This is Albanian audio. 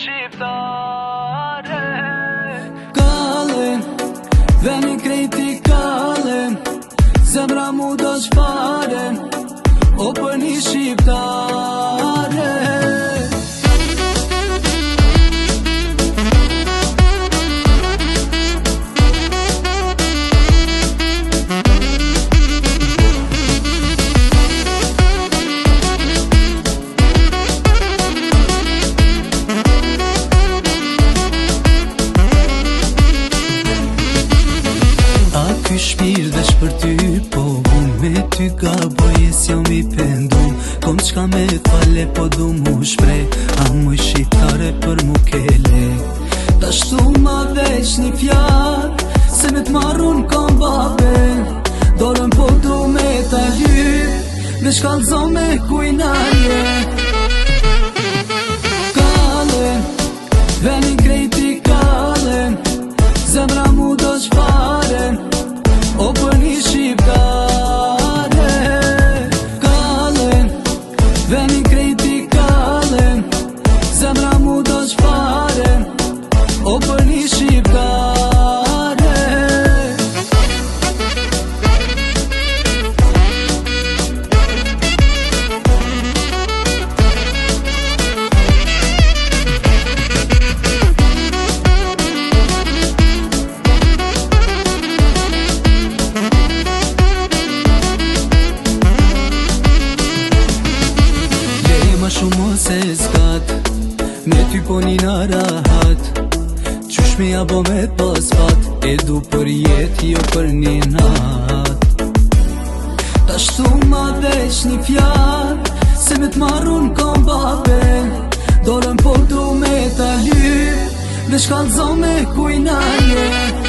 shqiptare. Kallen, venin krejti kallen, zemra mu do qfaren, o për një shqiptare. Ky shpirë dhe për ty, po unë me ty gaboj e s'jam i pendum. Kom qka me fale, po du mu shprej, a mu shqiptare për mu kele. Ta shtu ma veç një fjarë, se me t'marrun kom babe. Dorën po du me ta lyp, me shkallzo me kujnaje. Kallen, venin krejti kallen, zemra mu do qfaren, o për një shqiptare. Kallen, venin krejti kallen, zemra mu do qfaren, o për një shqiptare. Ma shumë ose s'kat, me ty po nina rahat, qysh me jabo me pas fat, e du për jet, jo për një nat. Ta shtu ma veç një fjar, se me t'marrun kom babe. Dorën po du me ta lyp, me shkallzo me kujnaje.